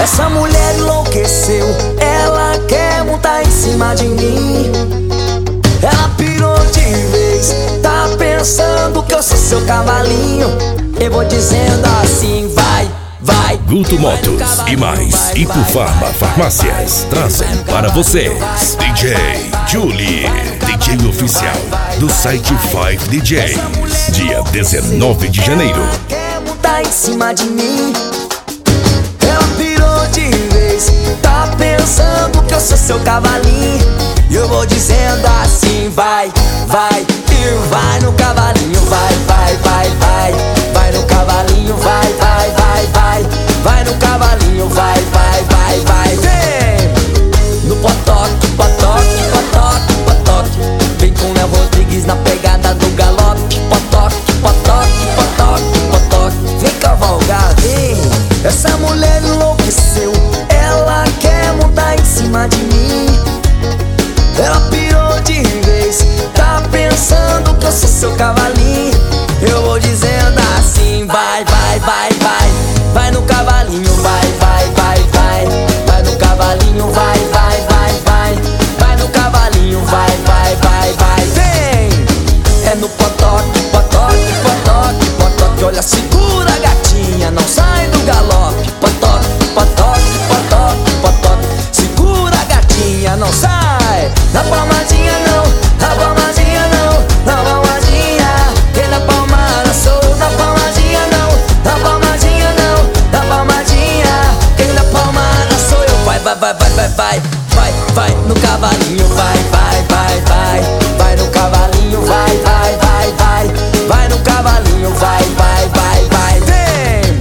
Essa mulher enlouqueceu, ela quer montar em cima de mim. Ela pirou de vez, tá pensando que eu sou seu cavalinho. Eu vou dizendo assim, vai, vai. Guto Motos e mais Ipufarma Farmácias trazem para vocês DJ Julie, DJ oficial do site 5 DJs. Dia 19 de janeiro. Ela quer montar em cima de mim. Ela pirou de vez, tá pensando que eu sou seu cavalinho. E eu vou dizendo assim, vai, vai. E vai no cavalinho, vai, vai, vai, vai. Vai no cavalinho, vai, vai, vai, vai. Vai no cavalinho, vai, vai, vai, vai. Vem no potoque, potoque, potoque, potoque. Vem com Léo Rodrigues na pegada do galope. Potoque, potoque, potoque, potoque. Vem cavalgar, vem. Essa mulher enlouqueceu, ela quer montar em cima de mim. Ela pirou de vez, tá pensando que eu sou seu cavalinho. Eu vou dizendo assim, vai, vai, vai, vai. Vai no cavalinho, vai, vai, vai, vai. Vai no cavalinho, vai, vai, vai, vai. Vai no cavalinho, vai, vai, vai, vai. Vem! É no potoque, potoque, potoque, potoque. Olha, segura a gatinha, não sai do galope. Potoque, potoque, potoque, potoque. Segura a gatinha, não sai. Na palmadinha não, na palmadinha não, na palmadinha. Quem na palmada sou, na palmadinha não, na palmadinha não, na palmadinha. Quem na palmada sou eu, vai, vai, vai, vai, vai, vai. Vai, vai no cavalinho, vai, vai, vai, vai. Vai no cavalinho, vai, vai, vai, vai. Vai no cavalinho, vai, vai, vai, vai. Vem!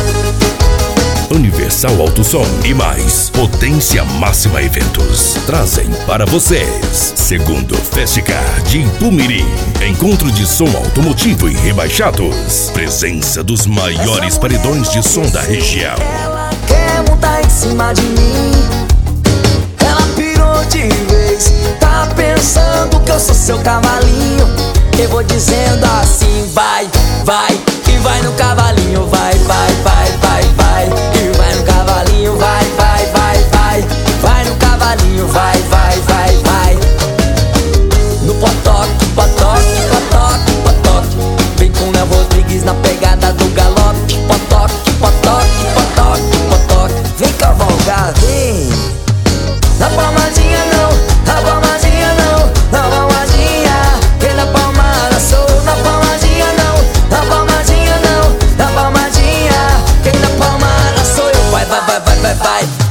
Universal Alto Som e mais Potência Máxima Eventos trazem para vocês segundo Festicar de Ipumirim. Encontro de som automotivo e rebaixados. Presença dos maiores paredões de som da região. Ela quer montar em cima de mim. Ela pirou de vez, tá pensando que eu sou seu cavalinho. Eu vou dizendo assim, vai, vai. E vai no cavalinho, vai, vai, vai, vai, vai. E vai no cavalinho, vai, vai, vai, vai. Vai no cavalinho, vai, vai, vai, vai. No potoque, potoque, potoque, potoque. Vem com Léo Rodrigues na pegada do galope. Potoque, potoque, potoque, potoque. Vem cavalgar, vem. Na palmadinha não, na palmadinha não, na palmadinha. Quem na palmada sou, na palmadinha não, na palmadinha não, na palmadinha. Quem na palmada sou eu, vai, vai, vai, vai, vai, vai.